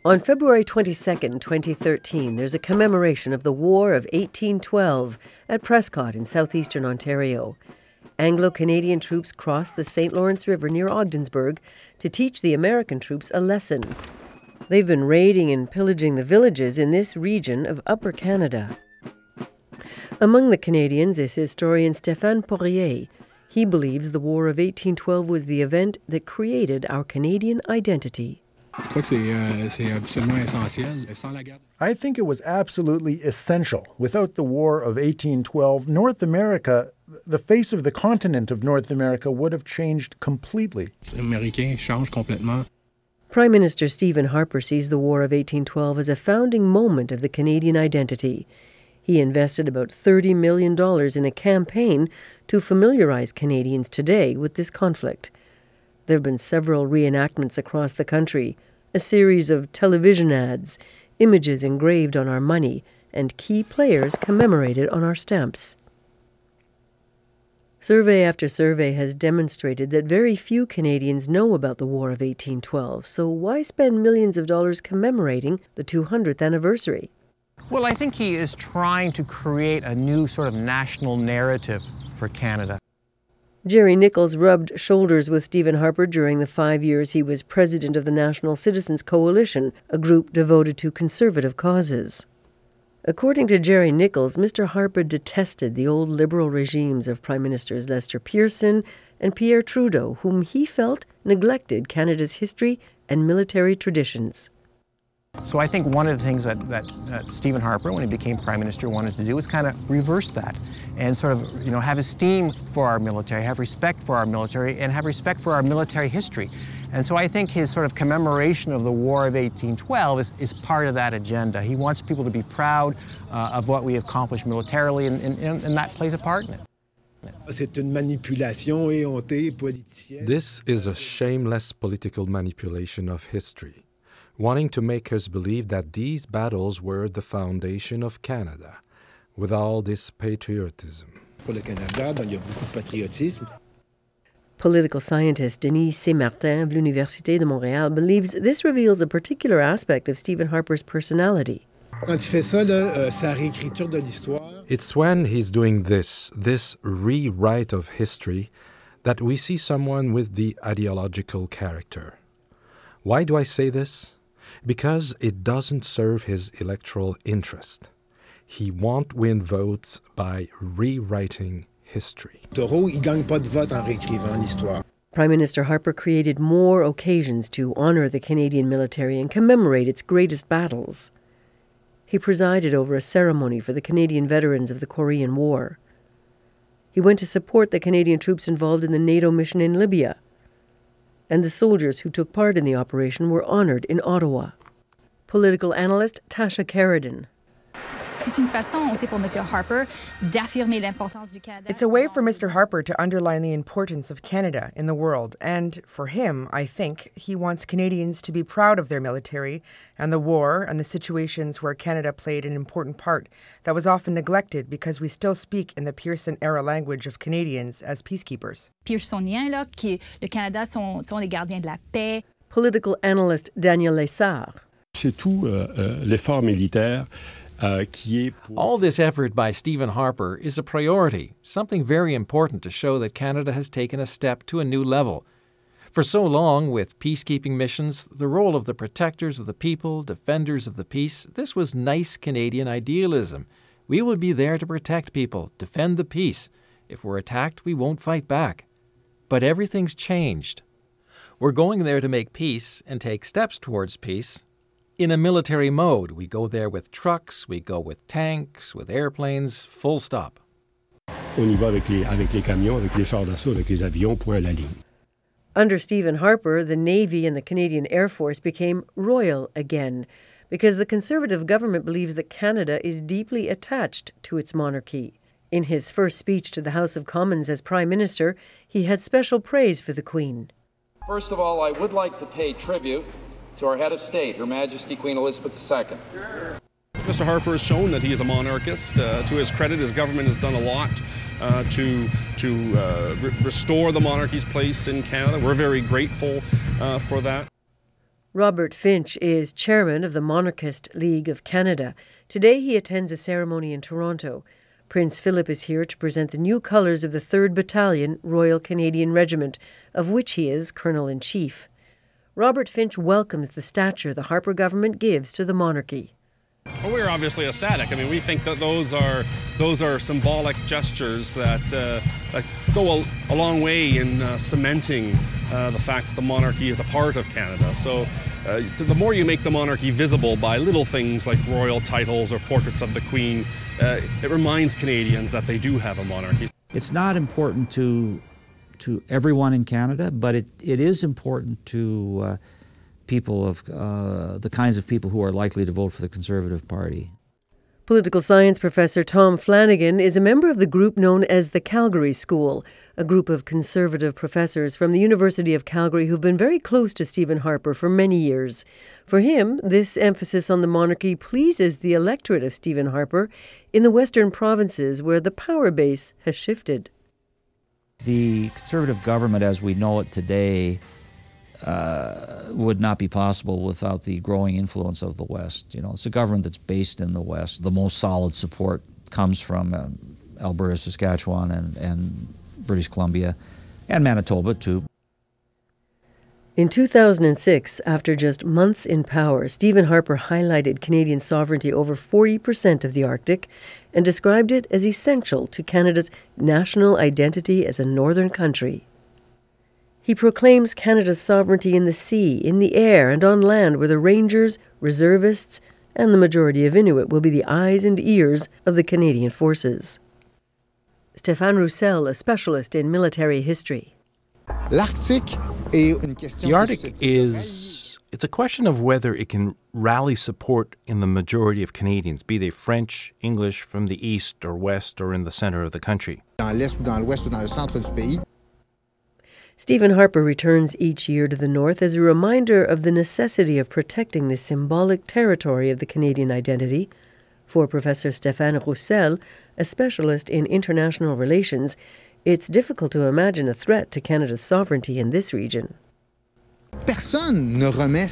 On February 22, 2013, there's a commemoration of the War of 1812 at Prescott in southeastern Ontario. Anglo-Canadian troops crossed the St. Lawrence River near Ogdensburg to teach the American troops a lesson. They've been raiding and pillaging the villages in this region of Upper Canada. Among the Canadians is historian Stéphane Poirier. He believes the War of 1812 was the event that created our Canadian identity. I think it was absolutely essential. Without the War of 1812, North America, the face of the continent of North America, would have changed completely. Prime Minister Stephen Harper sees the War of 1812 as a founding moment of the Canadian identity. He invested about $30 million in a campaign to familiarize Canadians today with this conflict. There have been several reenactments across the country, a series of television ads, images engraved on our money, and key players commemorated on our stamps. Survey after survey has demonstrated that very few Canadians know about the War of 1812, so why spend millions of dollars commemorating the 200th anniversary? Well, I think he is trying to create a new sort of national narrative for Canada. Jerry Nichols rubbed shoulders with Stephen Harper during the 5 years he was president of the National Citizens Coalition, a group devoted to conservative causes. According to Jerry Nichols, Mr. Harper detested the old Liberal regimes of Prime Ministers Lester Pearson and Pierre Trudeau, whom he felt neglected Canada's history and military traditions. So I think one of the things that Stephen Harper, when he became Prime Minister, wanted to do was kind of reverse that and sort of, have esteem for our military, have respect for our military, and have respect for our military history. And so I think his sort of commemoration of the War of 1812 is part of that agenda. He wants people to be proud of what we accomplished militarily, and that plays a part in it. This is a shameless political manipulation of history, wanting to make us believe that these battles were the foundation of Canada, with all this patriotism. Political scientist Denis Saint-Martin of l'Université de Montréal believes this reveals a particular aspect of Stephen Harper's personality. It's when he's doing this rewrite of history, that we see someone with the ideological character. Why do I say this? Because it doesn't serve his electoral interest. He won't win votes by rewriting history. Prime Minister Harper created more occasions to honor the Canadian military and commemorate its greatest battles. He presided over a ceremony for the Canadian veterans of the Korean War. He went to support the Canadian troops involved in the NATO mission in Libya, and the soldiers who took part in the operation were honored in Ottawa. Political analyst Tasha Carradine. C'est une façon aussi pour M. Harper d'affirmer l'importance du Canada. It's a way for Mr. Harper to underline the importance of Canada in the world. And for him, I think, he wants Canadians to be proud of their military and the war and the situations where Canada played an important part that was often neglected because we still speak in the Pearson-era language of Canadians as peacekeepers. Pearsoniens, là, qui le Canada sont les gardiens de la paix. Political analyst Daniel Lessard. C'est tout l'effort militaire. All this effort by Stephen Harper is a priority, something very important to show that Canada has taken a step to a new level. For so long, with peacekeeping missions, the role of the protectors of the people, defenders of the peace, this was nice Canadian idealism. We will be there to protect people, defend the peace. If we're attacked, we won't fight back. But everything's changed. We're going there to make peace and take steps towards peace. In a military mode, we go there with trucks, we go with tanks, with airplanes, full stop. On y va avec les camions, avec les chars d'assaut, avec les avions, point à la ligne. Under Stephen Harper, the Navy and the Canadian Air Force became royal again because the Conservative government believes that Canada is deeply attached to its monarchy. In his first speech to the House of Commons as Prime Minister, he had special praise for the Queen. First of all, I would like to pay tribute to our head of state, Her Majesty Queen Elizabeth II. Mr. Harper has shown that he is a monarchist. To his credit, his government has done a lot to restore the monarchy's place in Canada. We're very grateful for that. Robert Finch is chairman of the Monarchist League of Canada. Today he attends a ceremony in Toronto. Prince Philip is here to present the new colours of the 3rd Battalion, Royal Canadian Regiment, of which he is Colonel-in-Chief. Robert Finch welcomes the stature the Harper government gives to the monarchy. Well, we're obviously ecstatic. I mean, we think that those are symbolic gestures that go a long way in cementing the fact that the monarchy is a part of Canada. So the more you make the monarchy visible by little things like royal titles or portraits of the Queen, it reminds Canadians that they do have a monarchy. It's not important to everyone in Canada, but it is important to people of the kinds of people who are likely to vote for the Conservative Party. Political science professor Tom Flanagan is a member of the group known as the Calgary School, a group of conservative professors from the University of Calgary who've been very close to Stephen Harper for many years. For him, this emphasis on the monarchy pleases the electorate of Stephen Harper in the western provinces where the power base has shifted. The Conservative government as we know it today would not be possible without the growing influence of the West. You know, it's a government that's based in the West. The most solid support comes from Alberta, Saskatchewan, and British Columbia, and Manitoba, too. In 2006, after just months in power, Stephen Harper highlighted Canadian sovereignty over 40% of the Arctic and described it as essential to Canada's national identity as a northern country. He proclaims Canada's sovereignty in the sea, in the air, and on land where the Rangers, reservists, and the majority of Inuit will be the eyes and ears of the Canadian forces. Stéphane Roussel, a specialist in military history. The Arctic it's a question of whether it can rally support in the majority of Canadians, be they French, English, from the east or west or in the center of the country. Stephen Harper returns each year to the North as a reminder of the necessity of protecting this symbolic territory of the Canadian identity. For Professor Stéphane Roussel, a specialist in international relations, it's difficult to imagine a threat to Canada's sovereignty in this region. No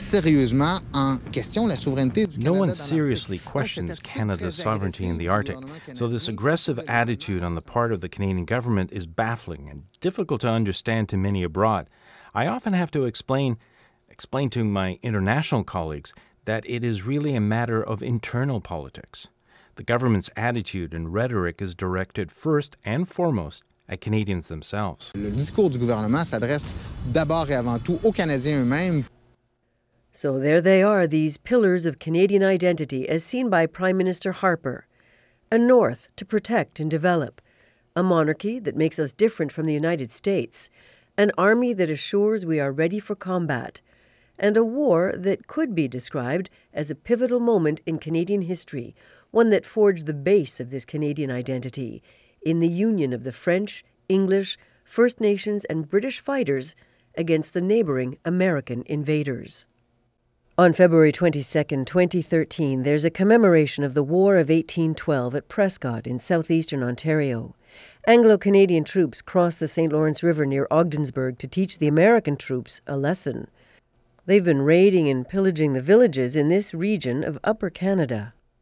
one seriously questions Canada's sovereignty in the Arctic, so this aggressive attitude on the part of the Canadian government is baffling and difficult to understand to many abroad. I often have to explain to my international colleagues that it is really a matter of internal politics. The government's attitude and rhetoric is directed first and foremost at Canadians themselves. So there they are, these pillars of Canadian identity as seen by Prime Minister Harper. A North to protect and develop, a monarchy that makes us different from the United States, an army that assures we are ready for combat, and a war that could be described as a pivotal moment in Canadian history, one that forged the base of this Canadian identity in the union of the French, English, First Nations, and British fighters against the neighboring American invaders. On February 22, 2013, there's a commemoration of the War of 1812 at Prescott in southeastern Ontario. Anglo-Canadian troops crossed the St. Lawrence River near Ogdensburg to teach the American troops a lesson. They've been raiding and pillaging the villages in this region of Upper Canada.